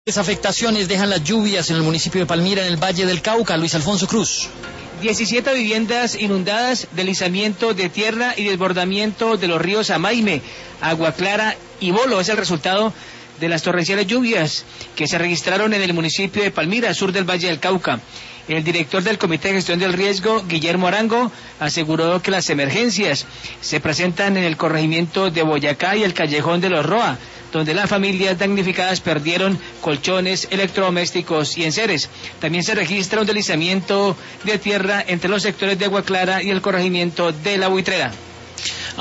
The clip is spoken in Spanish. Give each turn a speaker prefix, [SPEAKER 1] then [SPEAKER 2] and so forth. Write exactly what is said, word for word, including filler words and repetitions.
[SPEAKER 1] ¿Qué afectaciones dejan las lluvias en el municipio de Palmira, en el Valle del Cauca? Luis Alfonso Cruz.
[SPEAKER 2] diecisiete viviendas inundadas, deslizamiento de tierra y desbordamiento de los ríos Amaime, Agua Clara y Bolo. Es el resultado de las torrenciales lluvias que se registraron en el municipio de Palmira, sur del Valle del Cauca. El director del Comité de Gestión del Riesgo, Guillermo Arango, aseguró que las emergencias se presentan en el corregimiento de Boyacá y el Callejón de los Roa, donde las familias damnificadas perdieron colchones, electrodomésticos y enseres. También se registra un deslizamiento de tierra entre los sectores de Agua Clara y el corregimiento de La Buitrera.